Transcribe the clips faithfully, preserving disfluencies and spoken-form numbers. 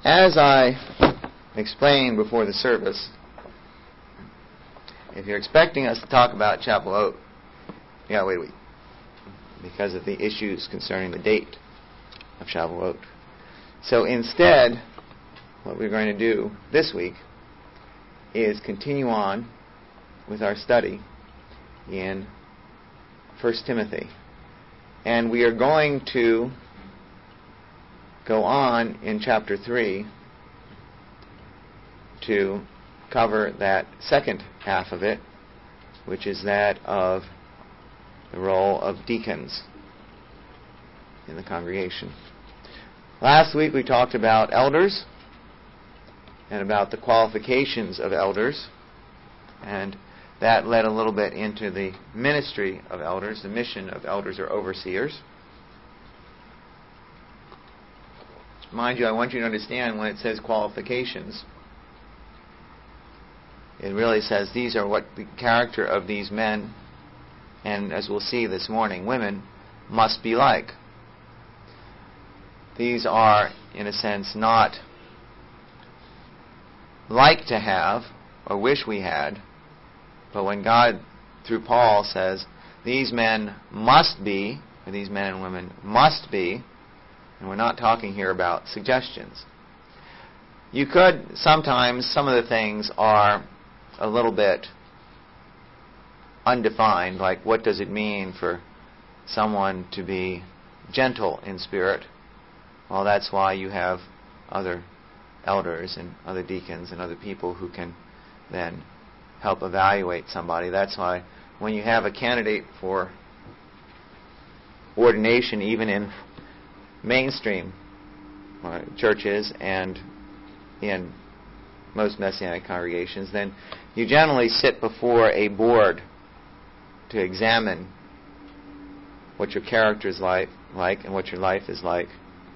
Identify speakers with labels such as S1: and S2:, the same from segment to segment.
S1: As I explained before the service, if you're expecting us to talk about Chapel Oak, you gotta wait a week because of the issues concerning the date of Chapel Oak. So instead, what we're going to do this week is continue on with our study in First Timothy. And we are going to go on in chapter three to cover that second half of it, which is that of the role of deacons in the congregation. Last week we talked about elders and about the qualifications of elders, and that led a little bit into the ministry of elders, the mission of elders or overseers. Mind you, I want you to understand when it says qualifications, it really says these are what the character of these men, and as we'll see this morning, women, must be like. These are, in a sense, not like to have or wish we had, but when God, through Paul, says these men must be, or these men and women must be, and we're not talking here about suggestions. You could, sometimes, some of the things are a little bit undefined, like what does it mean for someone to be gentle in spirit? Well, that's why you have other elders and other deacons and other people who can then help evaluate somebody. That's why when you have a candidate for ordination, even in mainstream uh, churches and in most Messianic congregations, then you generally sit before a board to examine what your character is like, like and what your life is like.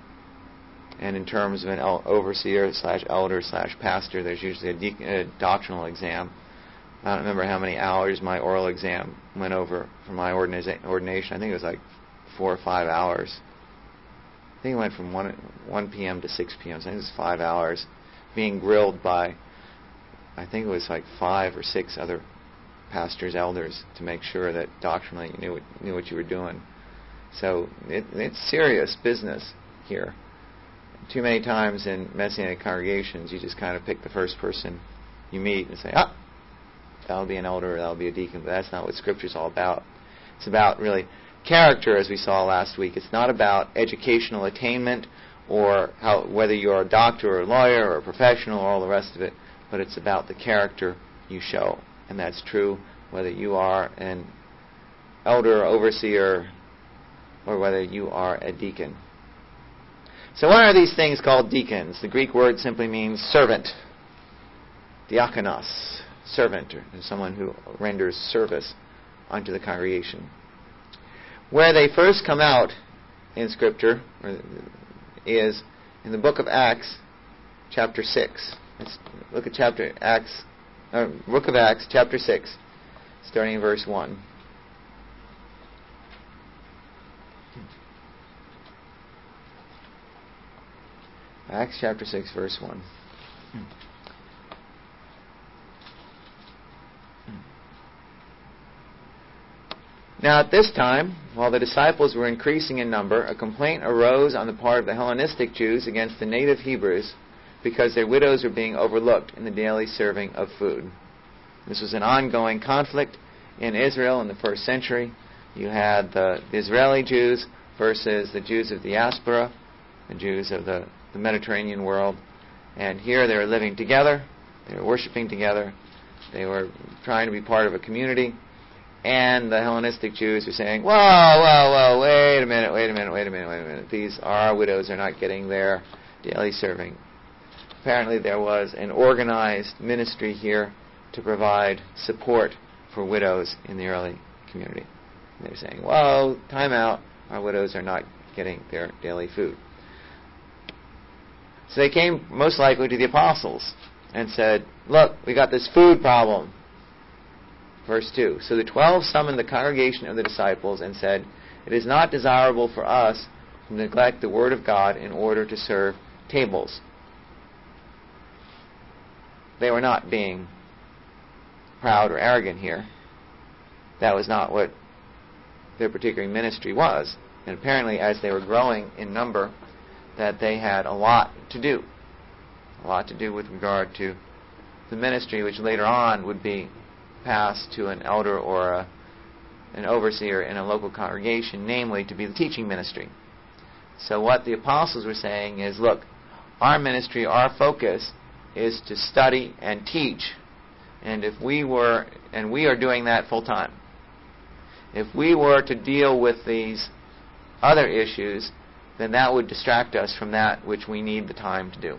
S1: And in terms of an el- overseer slash elder slash pastor, there's usually a, de- a doctrinal exam. I don't remember how many hours my oral exam went over for my ordina- ordination. I think it was like four or five hours. I think it went from one p.m. to six p.m. So I think it was five hours being grilled by, I think it was like five or six other pastors, elders, to make sure that doctrinally you knew what, knew what you were doing. So it, it's serious business here. Too many times in Messianic congregations, you just kind of pick the first person you meet and say, ah, that'll be an elder or that'll be a deacon. But that's not what Scripture's all about. It's about really character, as we saw last week. It's not about educational attainment or how, whether you're a doctor or a lawyer or a professional or all the rest of it, but it's about the character you show. And that's true whether you are an elder or overseer or whether you are a deacon. So why are these things called deacons? The Greek word simply means servant. Diakonos, servant, or someone who renders service unto the congregation. Where they first come out in Scripture is in the book of Acts, chapter six. Let's look at chapter Acts, uh, book of Acts, chapter six, starting in verse one. Acts chapter six, verse one. Now at this time, while the disciples were increasing in number, a complaint arose on the part of the Hellenistic Jews against the native Hebrews because their widows were being overlooked in the daily serving of food. This was an ongoing conflict in Israel in the first century. You had the Israeli Jews versus the Jews of the diaspora, the Jews of the, the Mediterranean world. And here they were living together, they were worshiping together, they were trying to be part of a community. And the Hellenistic Jews were saying, whoa, whoa, whoa, wait a minute, wait a minute, wait a minute, wait a minute. These, our widows are not getting their daily serving. Apparently there was an organized ministry here to provide support for widows in the early community. And they're saying, whoa, time out, our widows are not getting their daily food. So they came most likely to the apostles and said, look, we got this food problem. Verse two, so the twelve summoned the congregation of the disciples and said, it is not desirable for us to neglect the word of God in order to serve tables. they were not being proud or arrogant here. That was not what their particular ministry was. And apparently, as they were growing in number, that they had a lot to do. A lot to do with regard to the ministry, which later on would be passed to an elder or a, an overseer in a local congregation, namely to be the teaching ministry. So what the apostles were saying is, look, our ministry, our focus is to study and teach. And if we were, and we are doing that full time, if we were to deal with these other issues, then that would distract us from that which we need the time to do.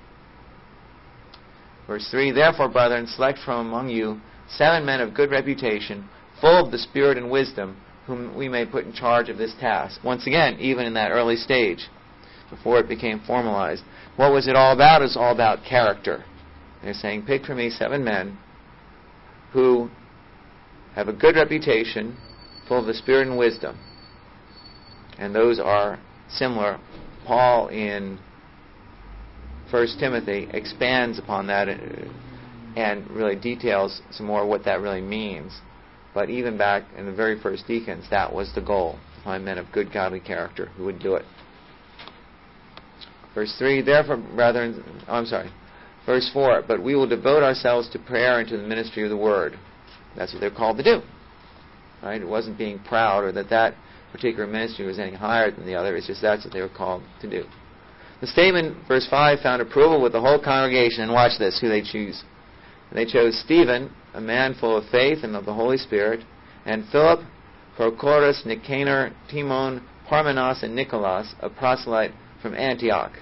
S1: Verse three, therefore, brethren, select from among you seven men of good reputation, full of the Spirit and wisdom, whom we may put in charge of this task. Once again, even in that early stage, before it became formalized. What was it all about? It was all about character. They're saying, pick for me seven men who have a good reputation, full of the Spirit and wisdom. And those are similar. Paul in First Timothy expands upon that and really details some more what that really means. But even back in the very first deacons, that was the goal, to find men of good godly character who would do it. Verse three, therefore, brethren, oh, I'm sorry, verse four, but we will devote ourselves to prayer and to the ministry of the word. That's what they're called to do. Right? It wasn't being proud or that that particular ministry was any higher than the other. It's just that's what they were called to do. The statement, verse five, found approval with the whole congregation. And watch this, who they choose. They chose Stephen, a man full of faith and of the Holy Spirit, and Philip, Prochorus, Nicanor, Timon, Parmenas, and Nicholas, a proselyte from Antioch.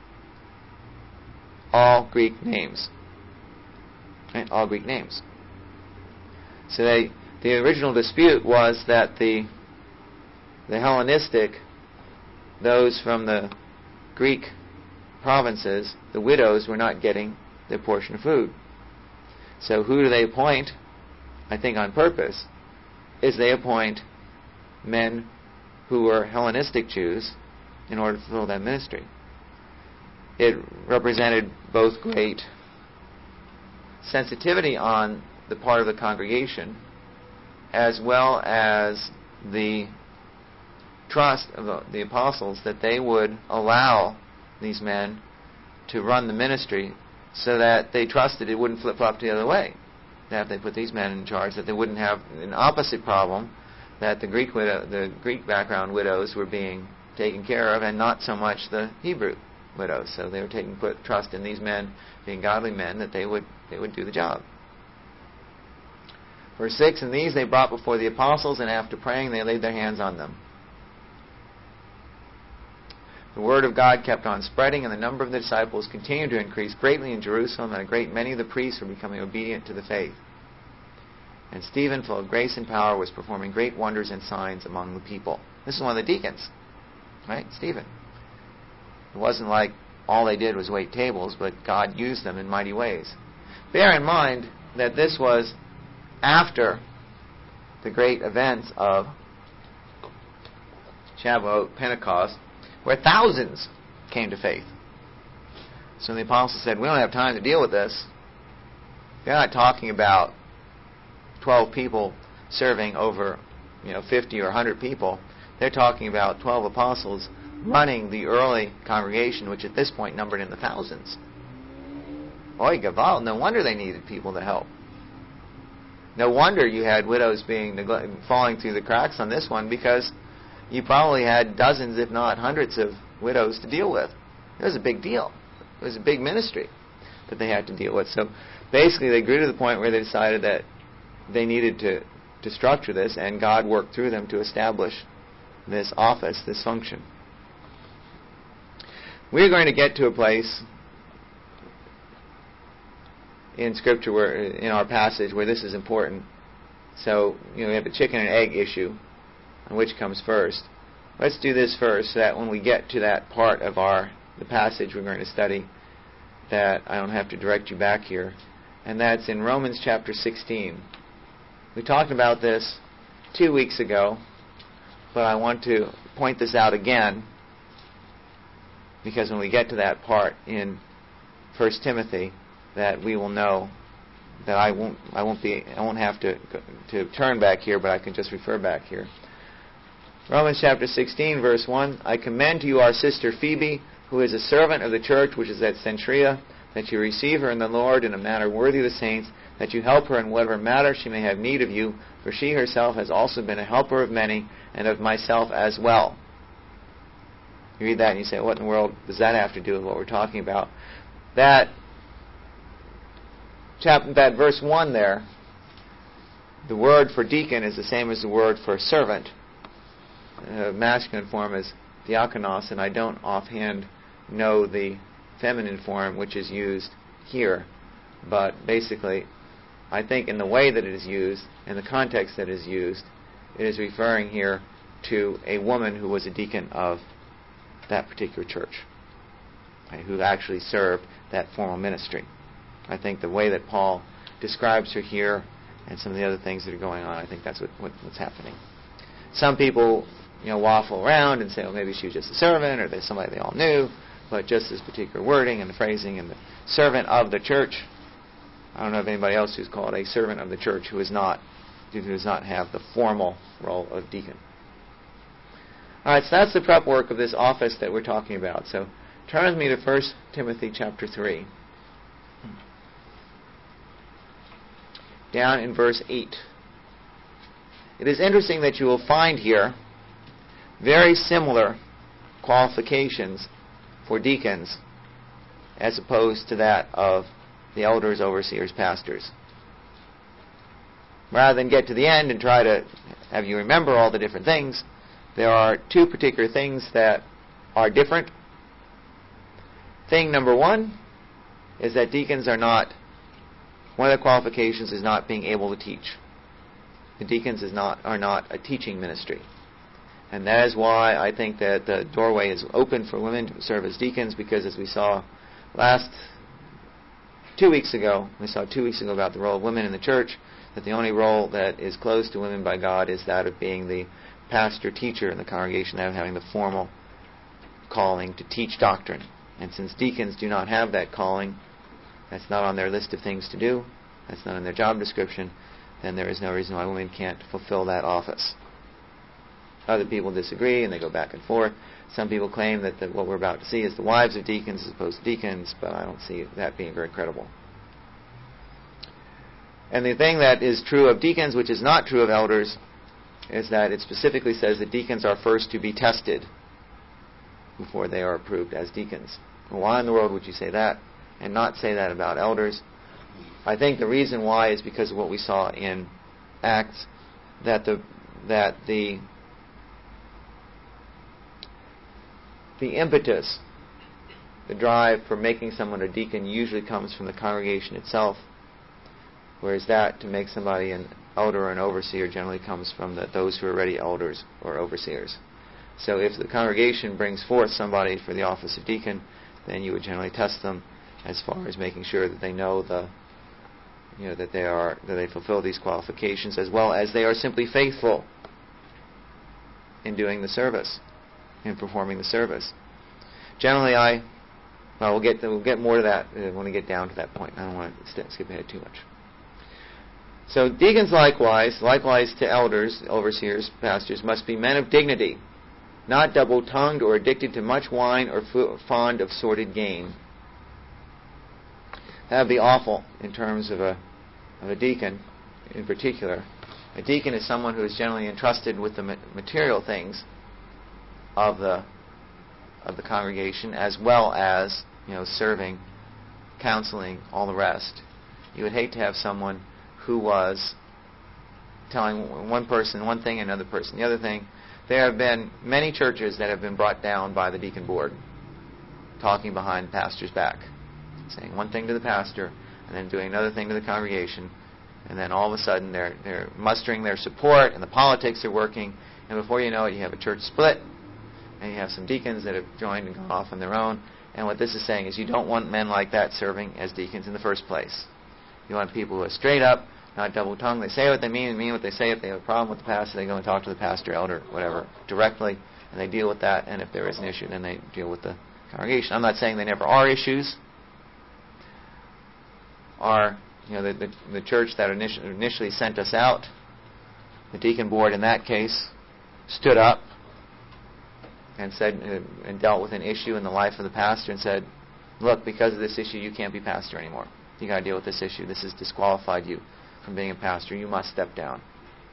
S1: All Greek names. Right? All Greek names. So they, the original dispute was that the the Hellenistic, those from the Greek provinces, the widows were not getting their portion of food. So who do they appoint? I think on purpose, is they appoint men who were Hellenistic Jews in order to fulfill that ministry. It represented both great sensitivity on the part of the congregation as well as the trust of the, the apostles that they would allow these men to run the ministry so that they trusted it wouldn't flip-flop the other way. That if they put these men in charge, that they wouldn't have an opposite problem, that the Greek widow, the Greek background widows were being taken care of and not so much the Hebrew widows. So they were taking put trust in these men being godly men that they would they would do the job. Verse six, and these they brought before the apostles, and after praying they laid their hands on them. The word of God kept on spreading, and the number of the disciples continued to increase greatly in Jerusalem, and a great many of the priests were becoming obedient to the faith. And Stephen, full of grace and power, was performing great wonders and signs among the people. This is one of the deacons, right? Stephen. It wasn't like all they did was wait tables, but God used them in mighty ways. Bear in mind that this was after the great events of Shavuot, Pentecost, where thousands came to faith. So the apostles said, we don't have time to deal with this. They're not talking about twelve people serving over, you know, fifty or one hundred people. They're talking about twelve apostles running the early congregation, which at this point numbered in the thousands. Oy gaval, no wonder they needed people to help. No wonder you had widows being negl- falling through the cracks on this one, because you probably had dozens, if not hundreds, of widows to deal with. It was a big deal. It was a big ministry that they had to deal with. So basically they grew to the point where they decided that they needed to, to structure this, and God worked through them to establish this office, this function. We're going to get to a place in Scripture, where, in our passage, where this is important. So, you know, we have a chicken and egg issue, and which comes first. Let's do this first, so that when we get to that part of our the passage we're going to study, that I don't have to direct you back here, and that's in Romans chapter sixteen. We talked about this two weeks ago, but I want to point this out again, because when we get to that part in First Timothy, that we will know that I won't I won't be I won't have to to turn back here, but I can just refer back here. Romans chapter sixteen, verse one, I commend to you our sister Phoebe, who is a servant of the church which is at Cenchrea, that you receive her in the Lord in a manner worthy of the saints, that you help her in whatever matter she may have need of you, for she herself has also been a helper of many, and of myself as well. You read that and you say, what in the world does that have to do with what we're talking about? That chapter, that verse one there, the word for deacon is the same as the word for servant. Uh, masculine form is diakonos, and I don't offhand know the feminine form which is used here. But basically, I think in the way that it is used, in the context that it is used, it is referring here to a woman who was a deacon of that particular church, right, who actually served that formal ministry. I think the way that Paul describes her here and some of the other things that are going on, I think that's what, what, what's happening. Some people, you know, waffle around and say, well, maybe she was just a servant, or there's somebody they all knew, but just this particular wording and the phrasing and the servant of the church. I don't know of anybody else who's called a servant of the church who is not, who does not have the formal role of deacon. All right, so that's the prep work of this office that we're talking about. So turn with me to First Timothy chapter three. Down in verse eight. It is interesting that you will find here very similar qualifications for deacons as opposed to that of the elders, overseers, pastors. Rather than get to the end and try to have you remember all the different things, there are two particular things that are different. Thing number one is that deacons are not, one of the qualifications is not being able to teach. The deacons is not are not a teaching ministry. And that is why I think that the doorway is open for women to serve as deacons, because as we saw last two weeks ago, we saw two weeks ago about the role of women in the church, that the only role that is closed to women by God is that of being the pastor-teacher in the congregation, that of having the formal calling to teach doctrine. And since deacons do not have that calling, that's not on their list of things to do, that's not in their job description, then there is no reason why women can't fulfill that office. Other people disagree, and they go back and forth. Some people claim that the, what we're about to see is the wives of deacons as opposed to deacons, but I don't see that being very credible. And the thing that is true of deacons, which is not true of elders, is that it specifically says that deacons are first to be tested before they are approved as deacons. Well, why in the world would you say that and not say that about elders? I think the reason why is because of what we saw in Acts, that the that the the impetus, the drive for making someone a deacon usually comes from the congregation itself, whereas that to make somebody an elder or an overseer generally comes from the, those who are already elders or overseers. So if the congregation brings forth somebody for the office of deacon, then you would generally test them as far as making sure that they know the you know that they are that they fulfill these qualifications, as well as they are simply faithful in doing the service, in performing the service. Generally, I well we'll get we'll get more to that when we get down to that point. I don't want to skip ahead too much. So deacons likewise, likewise to elders, overseers, pastors, must be men of dignity, not double-tongued or addicted to much wine or f- fond of sordid gain. That would be awful in terms of a of a deacon in particular. A deacon is someone who is generally entrusted with the material things of the of the congregation, as well as, you know, serving, counseling, all the rest. You would hate to have someone who was telling one person one thing and another person the other thing. There have been many churches that have been brought down by the deacon board, talking behind the pastor's back, saying one thing to the pastor and then doing another thing to the congregation, and then all of a sudden they're they're mustering their support and the politics are working, and before you know it, you have a church split, and you have some deacons that have joined and gone off on their own. And what this is saying is you don't want men like that serving as deacons in the first place. You want people who are straight up, not double-tongued. They say what they mean and mean what they say. If they have a problem with the pastor, they go and talk to the pastor, elder, whatever, directly, and they deal with that. And if there is an issue, then they deal with the congregation. I'm not saying there never are issues, our, you know, the, the, the church that initially, initially sent us out, the deacon board in that case, stood up and said uh, and dealt with an issue in the life of the pastor and said, look, because of this issue, you can't be pastor anymore. You got to deal with this issue. This has disqualified you from being a pastor. You must step down.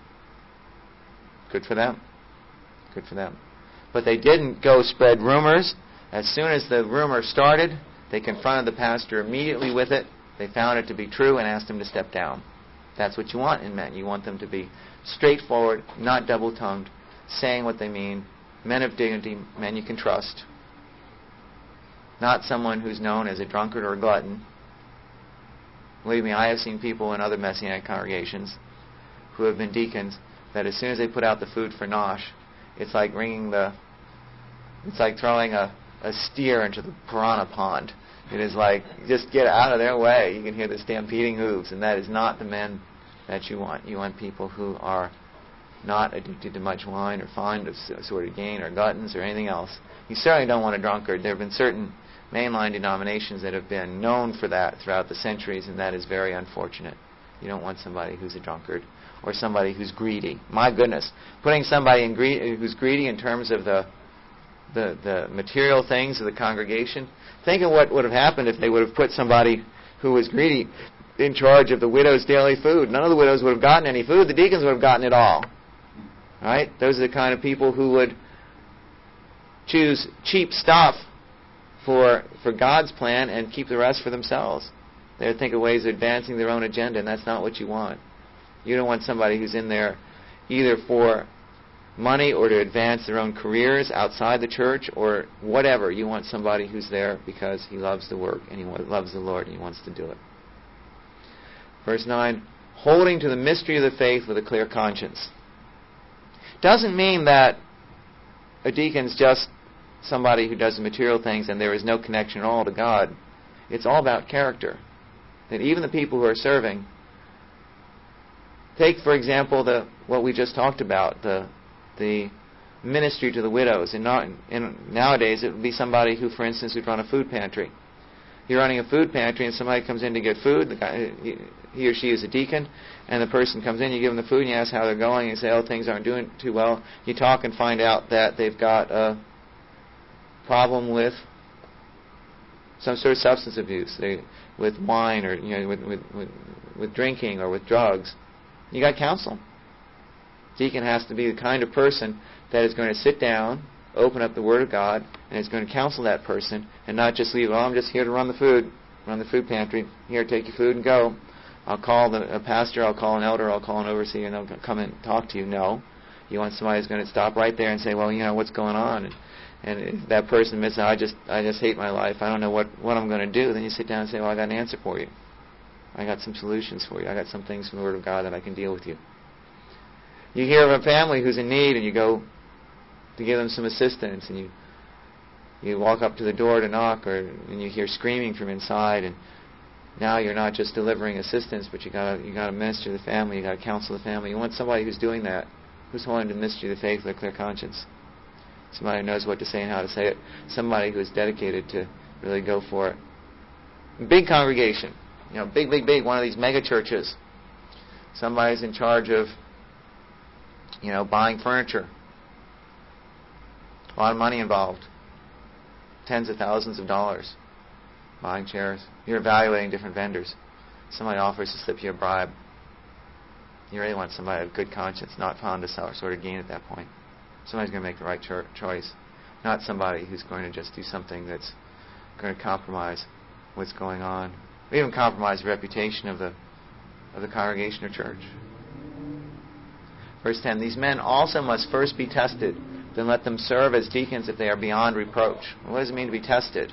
S1: Good for them. Good for them. But they didn't go spread rumors. As soon as the rumor started, they confronted the pastor immediately with it. They found it to be true and asked him to step down. That's what you want in men. You want them to be straightforward, not double-tongued, saying what they mean, men of dignity, men you can trust. Not someone who's known as a drunkard or a glutton. Believe me, I have seen people in other Messianic congregations who have been deacons that as soon as they put out the food for nosh, it's like ringing the, it's like throwing a, a steer into the piranha pond. It is like, just get out of their way. You can hear the stampeding hooves, and that is not the men that you want. You want people who are not addicted to much wine or fond of sort of gain or gluttons or anything else. You certainly don't want a drunkard. There have been certain mainline denominations that have been known for that throughout the centuries, and that is very unfortunate. You don't want somebody who's a drunkard or somebody who's greedy. My goodness, putting somebody in gre- who's greedy in terms of the, the the material things of the congregation. Think of what would have happened if they would have put somebody who was greedy in charge of the widow's daily food. None of the widows would have gotten any food. The deacons would have gotten it all. Right? Those are the kind of people who would choose cheap stuff for for God's plan and keep the rest for themselves. They would think of ways of advancing their own agenda, and that's not what you want. You don't want somebody who's in there either for money or to advance their own careers outside the church or whatever. You want somebody who's there because he loves the work and he loves the Lord and he wants to do it. Verse nine, holding to the mystery of the faith with a clear conscience. Doesn't mean that a deacon's just somebody who does the material things and there is no connection at all to God. It's all about character. That even the people who are serving, take for example the what we just talked about, the the ministry to the widows. And not, in, nowadays it would be somebody who, for instance, would run a food pantry. You're running a food pantry and somebody comes in to get food. The guy, he or she is a deacon, and the person comes in. You give them the food and you ask how they're going. You say, "Oh, things aren't doing too well." You talk and find out that they've got a problem with some sort of substance abuse, they, with wine or you know, with, with, with, with drinking or with drugs. You got to counsel them. Deacon has to be the kind of person that is going to sit down, open up the Word of God, and is going to counsel that person, and not just leave, "Oh, I'm just here to run the food, run the food pantry. Here, take your food and go. I'll call the, a pastor, I'll call an elder, I'll call an overseer, and they'll come and talk to you." No. You want somebody who's going to stop right there and say, "Well, you know, what's going on?" And, and if that person admits, "I just, I just hate my life. I don't know what, what I'm going to do." Then you sit down and say, "Well, I got an answer for you. I got some solutions for you. I got some things from the Word of God that I can deal with you." You hear of a family who's in need, and you go to give them some assistance, and you you walk up to the door to knock, or and you hear screaming from inside, and now you're not just delivering assistance, but you got you got to minister to the family, you got to counsel the family. You want somebody who's doing that, who's holding to the mystery of the faith with a clear conscience. Somebody who knows what to say and how to say it. Somebody who is dedicated to really go for it. Big congregation, you know, big, big, big. One of these mega churches. Somebody's in charge of, you know, buying furniture. A lot of money involved. Tens of thousands of dollars. Buying chairs. You're evaluating different vendors. Somebody offers to slip you a bribe. You really want somebody with good conscience, not fond of sort of gain at that point. Somebody's going to make the right cho- choice. Not somebody who's going to just do something that's going to compromise what's going on. Or even compromise the reputation of the of the congregation or church. Verse ten, these men also must first be tested, then let them serve as deacons if they are beyond reproach. Well, what does it mean to be tested?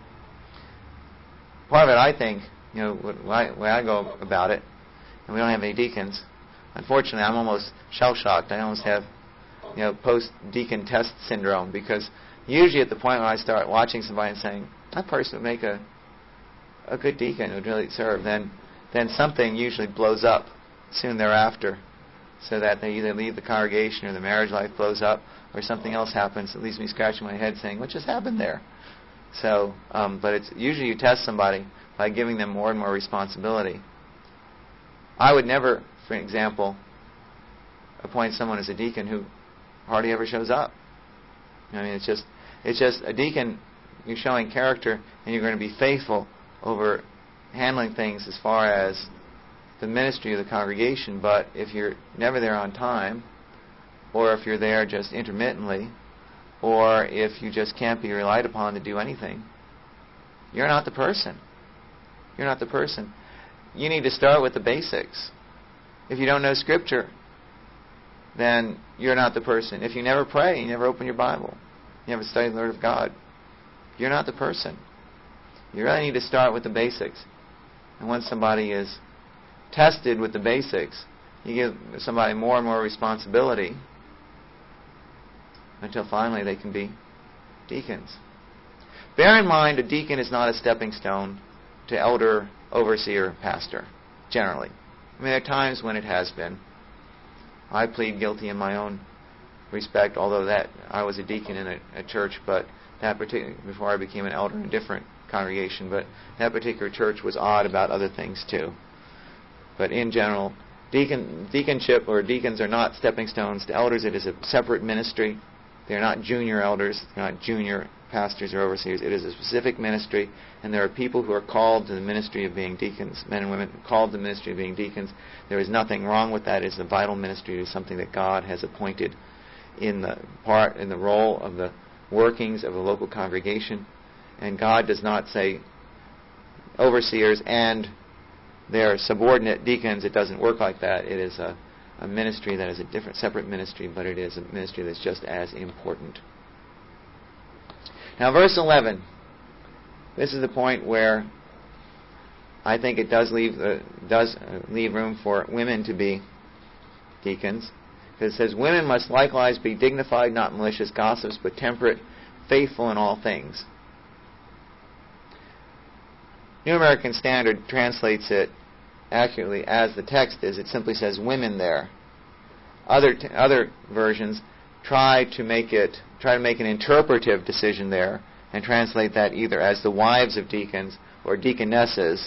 S1: Part of it, I think, you know, the way I go about it, and we don't have any deacons, unfortunately, I'm almost shell-shocked. I almost have, you know, post-deacon test syndrome, because usually at the point when I start watching somebody and saying, that person would make a a good deacon, would really serve, then then something usually blows up soon thereafter, so that they either leave the congregation or the marriage life blows up, or something else happens that leaves me scratching my head saying, what just happened there? So, um, but it's usually you test somebody by giving them more and more responsibility. I would never, for example, appoint someone as a deacon who hardly ever shows up. I mean, it's just, it's just a deacon, you're showing character, and you're going to be faithful over handling things as far as the ministry of the congregation. But if you're never there on time, or if you're there just intermittently, or if you just can't be relied upon to do anything, you're not the person. You're not the person. You need to start with the basics. If you don't know Scripture, then you're not the person. If you never pray, you never open your Bible, you never study the Word of God, you're not the person. You really need to start with the basics. And once somebody is tested with the basics, you give somebody more and more responsibility until finally they can be deacons. Bear in mind, a deacon is not a stepping stone to elder, overseer, pastor, generally. I mean, there are times when it has been. I plead guilty in my own respect, although that I was a deacon in a, a church, but that particular, before I became an elder in a different congregation, but that particular church was odd about other things too. But in general, deacon, deaconship or deacons are not stepping stones to elders. It is a separate ministry. They're not junior elders. They're not junior pastors or overseers. It is a specific ministry, and there are people who are called to the ministry of being deacons, men and women called to the ministry of being deacons. There is nothing wrong with that. It is a vital ministry. It is something that God has appointed in the part, in the role of the workings of a local congregation. And God does not say overseers and their subordinate deacons. It doesn't work like that. It is a, a ministry that is a different, separate ministry, but it is a ministry that's just as important. Now, verse eleven. This is the point where I think it does leave uh, does uh, leave room for women to be deacons. Because it says, "Women must likewise be dignified, not malicious gossips, but temperate, faithful in all things." New American Standard translates it accurately as the text is. It simply says women there. Other t- other versions try to make it try to make an interpretive decision there and translate that either as the wives of deacons or deaconesses.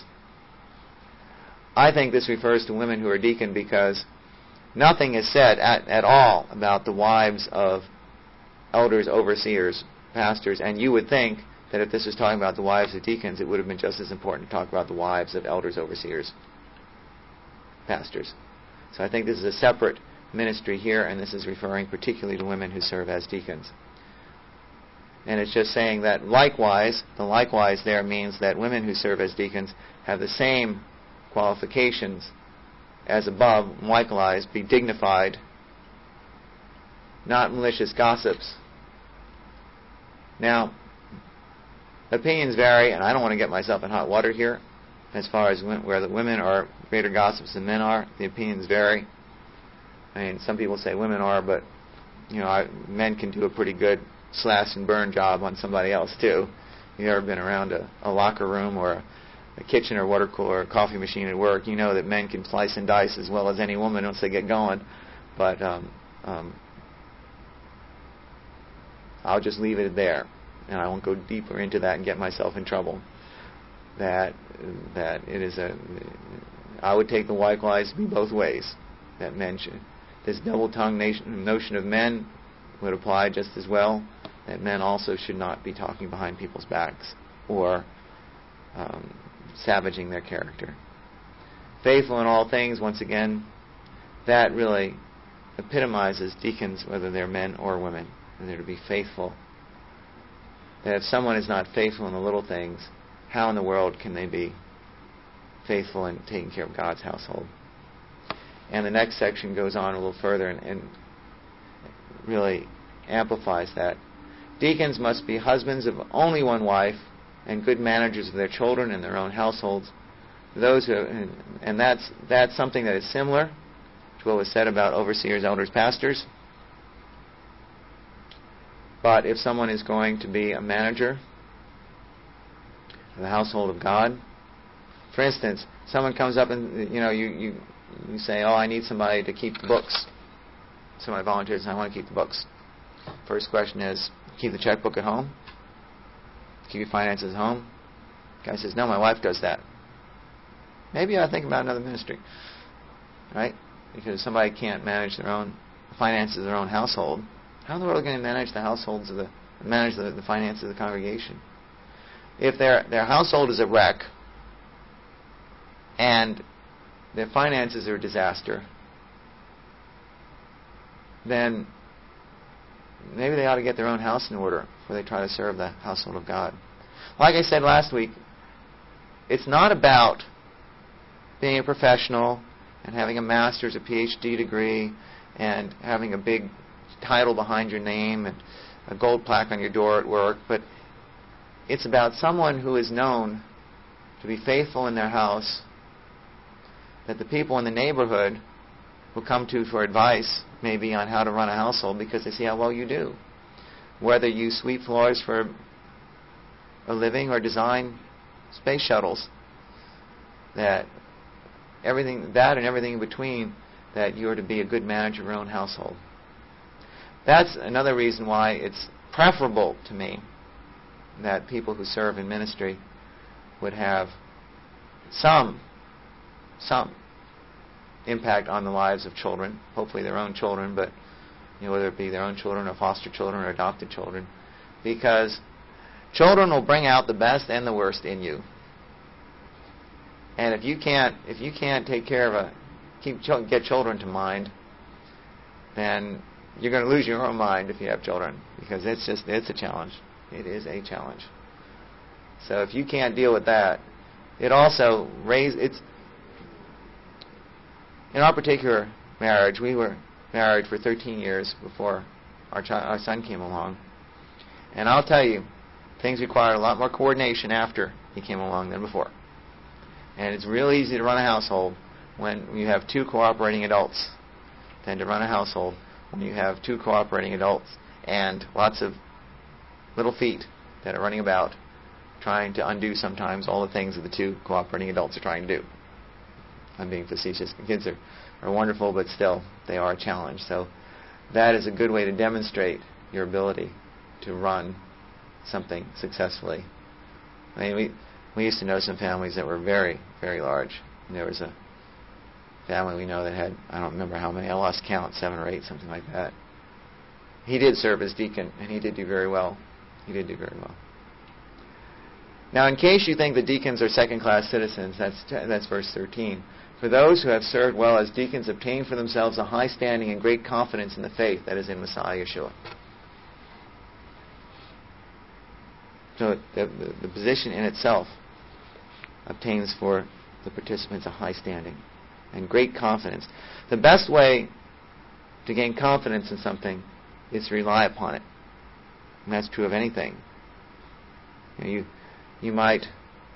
S1: I think this refers to women who are deacon because nothing is said at, at all about the wives of elders, overseers, pastors, and you would think that if this was talking about the wives of deacons, it would have been just as important to talk about the wives of elders, overseers, pastors. So I think this is a separate ministry here, and this is referring particularly to women who serve as deacons. And it's just saying that likewise, the likewise there means that women who serve as deacons have the same qualifications as above, likewise, be dignified, not malicious gossips. Now, opinions vary, and I don't want to get myself in hot water here as far as where the women are greater gossips than men are. The opinions vary. I mean, some people say women are, but you know, I, men can do a pretty good slash and burn job on somebody else too. You've ever been around a, a locker room or a, a kitchen or water cooler or a coffee machine at work, you know that men can slice and dice as well as any woman once they get going. But um, um, I'll just leave it there, and I won't go deeper into that and get myself in trouble. That that it is a, I would take the likewise to be both ways. That men should, this double-tongued nation, notion of men would apply just as well. That men also should not be talking behind people's backs or um, savaging their character. Faithful in all things, once again, that really epitomizes deacons, whether they're men or women, and they're to be faithful. That if someone is not faithful in the little things, how in the world can they be faithful in taking care of God's household? And the next section goes on a little further and, and really amplifies that. Deacons must be husbands of only one wife and good managers of their children and their own households. Those who, and that's that's something that is similar to what was said about overseers, elders, pastors. But if someone is going to be a manager of the household of God, for instance, someone comes up and you know you you, you say, "Oh, I need somebody to keep the books." Somebody volunteers, and I want to keep the books. First question is, keep the checkbook at home? Keep your finances at home? Guy says, no, my wife does that. Maybe I think about another ministry, right? Because somebody can't manage their own finances of their own household. How in the world are they going to manage the households of the manage the, the finances of the congregation? If their their household is a wreck and their finances are a disaster, then maybe they ought to get their own house in order before they try to serve the household of God. Like I said last week, it's not about being a professional and having a master's, a P H D degree, and having a big title behind your name and a gold plaque on your door at work, but it's about someone who is known to be faithful in their house, that the people in the neighborhood will come to for advice, maybe on how to run a household, because they see how well you do. Whether you sweep floors for a living or design space shuttles, that everything, that and everything in between, that you are to be a good manager of your own household. That's another reason why it's preferable to me that people who serve in ministry would have some, some impact on the lives of children, hopefully their own children, but you know, whether it be their own children or foster children or adopted children, because children will bring out the best and the worst in you. And if you can't, if you can't take care of a, keep get children to mind, then you're going to lose your own mind if you have children, because it's just it's a challenge. It is a challenge. So if you can't deal with that, it also raises it's. In our particular marriage, we were married for thirteen years before our child, our son came along, and I'll tell you, things required a lot more coordination after he came along than before. And it's real easy to run a household when you have two cooperating adults than to run a household when you have two cooperating adults and lots of little feet that are running about trying to undo sometimes all the things that the two cooperating adults are trying to do. I'm being facetious. Kids are, are wonderful, but still, they are a challenge. So that is a good way to demonstrate your ability to run something successfully. I mean, we we used to know some families that were very, very large. And there was a family we know that had, I don't remember how many, I lost count, seven or eight, something like that. He did serve as deacon, and he did do very well. He did do very well. Now, in case you think the deacons are second-class citizens, that's that's verse thirteen. For those who have served well as deacons obtain for themselves a high standing and great confidence in the faith that is in Messiah Yeshua. So the, the, the position in itself obtains for the participants a high standing and great confidence. The best way to gain confidence in something is to rely upon it. And that's true of anything. You know, you, you might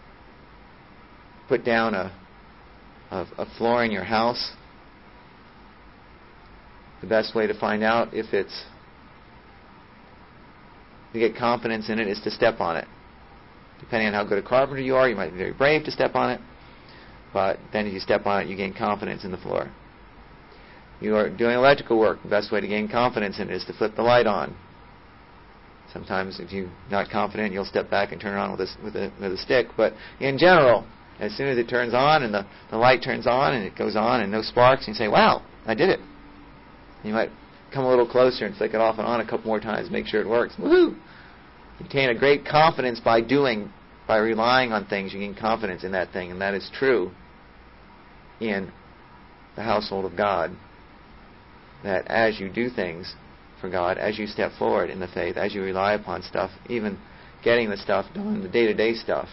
S1: put down a, a, a floor in your house. The best way to find out if it's to get confidence in it is to step on it. Depending on how good a carpenter you are, you might be very brave to step on it. But then if you step on it, you gain confidence in the floor. You are doing electrical work. The best way to gain confidence in it is to flip the light on. Sometimes if you're not confident, you'll step back and turn it on with a, with a, with a stick. But in general, as soon as it turns on and the, the light turns on and it goes on and no sparks, and you say, wow, I did it. You might come a little closer and flick it off and on a couple more times, make sure it works. Woohoo! You obtain a great confidence by doing, by relying on things. You gain confidence in that thing, and that is true in the household of God. That as you do things for God, as you step forward in the faith, as you rely upon stuff, even getting the stuff done, the day-to-day stuff,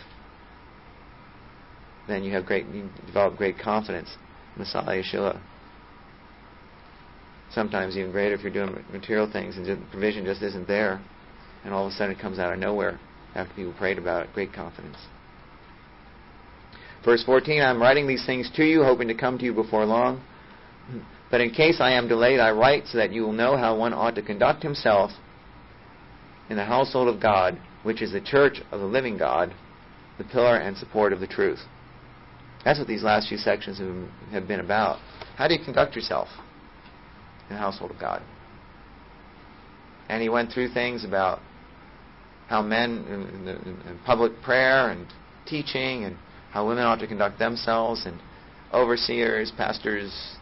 S1: then you have great, you develop great confidence in Messiah Yeshua. Sometimes even greater if you're doing material things and the provision just isn't there, and all of a sudden it comes out of nowhere after people prayed about it. Great confidence. Verse fourteen, I'm writing these things to you, hoping to come to you before long. But in case I am delayed, I write so that you will know how one ought to conduct himself in the household of God, which is the church of the living God, the pillar and support of the truth. That's what these last few sections have been about. How do you conduct yourself in the household of God? And he went through things about how men in, in, in public prayer and teaching and how women ought to conduct themselves, and overseers, pastors,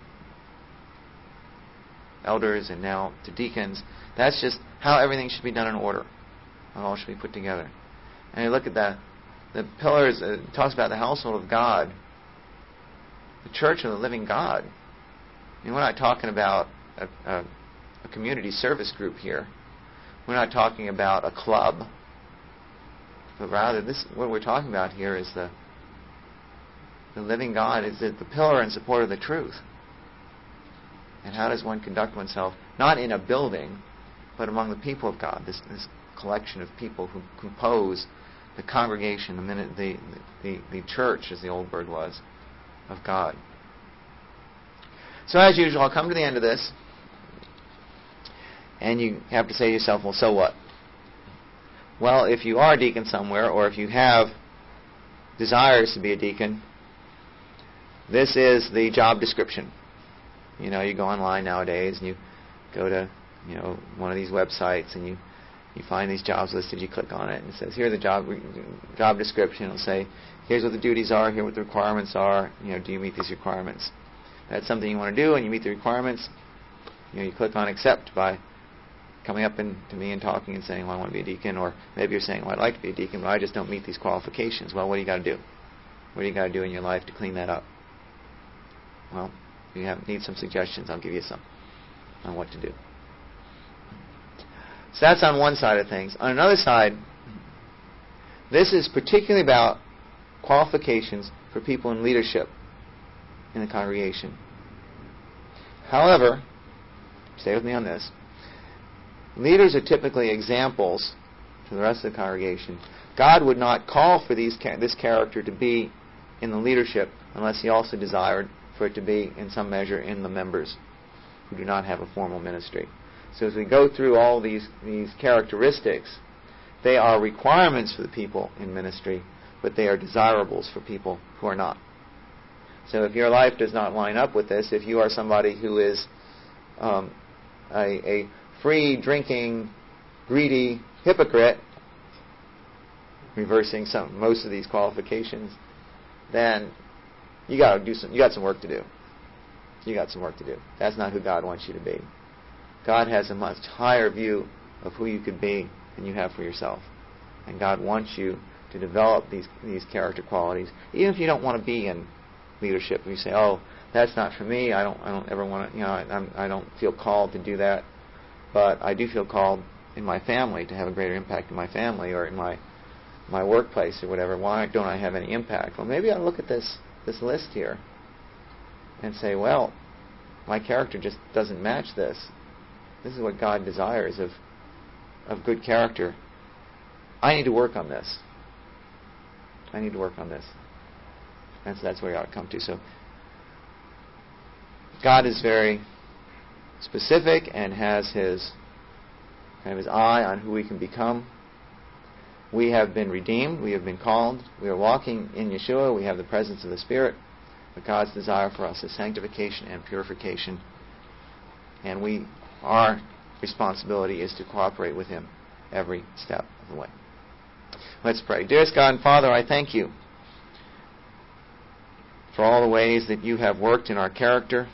S1: elders, and now to deacons. That's just how everything should be done in order. It all should be put together. And you look at that, the pillars, uh, it talks about the household of God, the church of the living God. I mean, we're not talking about a, a, a community service group here. We're not talking about a club. But rather, this what we're talking about here is the the living God, is the, the pillar and support of the truth. And how does one conduct oneself, not in a building, but among the people of God, this, this collection of people who compose the congregation, the, minute, the, the, the church, as the old word was, of God. So as usual, I'll come to the end of this, and you have to say to yourself, well, so what? Well, if you are a deacon somewhere, or if you have desires to be a deacon, this is the job description. You know, you go online nowadays, and you go to, you know, one of these websites, and you, you find these jobs listed. You click on it, and it says, here's the job job description. It'll say, here's what the duties are, here what the requirements are. You know, do you meet these requirements? That's something you want to do, and you meet the requirements. You know, you click on accept by coming up in, to me and talking and saying, well, I want to be a deacon. Or maybe you're saying, well, I'd like to be a deacon, but I just don't meet these qualifications. Well, what do you got to do? What do you got to do in your life to clean that up? Well, if you have, need some suggestions, I'll give you some on what to do. So that's on one side of things. On another side, this is particularly about qualifications for people in leadership in the congregation. However, stay with me on this, leaders are typically examples to the rest of the congregation. God would not call for these this character to be in the leadership unless He also desired for it to be in some measure in the members who do not have a formal ministry. So as we go through all these, these characteristics, they are requirements for the people in ministry, but they are desirables for people who are not. So if your life does not line up with this, if you are somebody who is um, a, a free, drinking, greedy hypocrite, reversing some most of these qualifications, then you got to do some. You got some work to do. You got some work to do. That's not who God wants you to be. God has a much higher view of who you could be than you have for yourself, and God wants you to develop these these character qualities, even if you don't want to be in leadership. You say, "Oh, that's not for me. I don't. I don't ever want to. You know, I, I'm, I don't feel called to do that." But I do feel called in my family to have a greater impact in my family or in my my workplace or whatever. Why don't I have any impact? Well, maybe I'll look at this this list here and say, well, my character just doesn't match this. This is what God desires of of good character. I need to work on this. I need to work on this. And so that's where you ought to come to. So God is very specific and has his kind of his eye on who we can become. We have been redeemed. We have been called. We are walking in Yeshua. We have the presence of the Spirit. But God's desire for us is sanctification and purification. And we, our responsibility is to cooperate with Him every step of the way. Let's pray. Dearest God and Father, I thank You for all the ways that You have worked in our character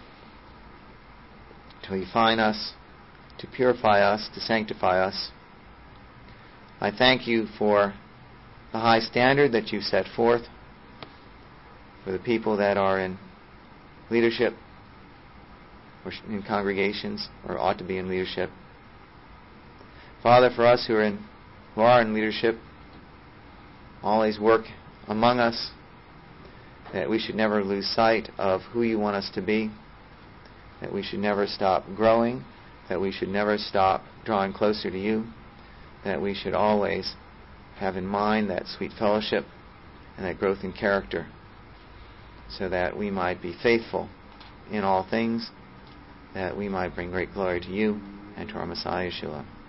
S1: to refine us, to purify us, to sanctify us. I thank You for the high standard that You've set forth for the people that are in leadership or in congregations or ought to be in leadership. Father, for us who are in who are in leadership, always work among us, that we should never lose sight of who You want us to be, that we should never stop growing, that we should never stop drawing closer to You, that we should always have in mind that sweet fellowship and that growth in character, so that we might be faithful in all things, that we might bring great glory to You and to our Messiah Yeshua.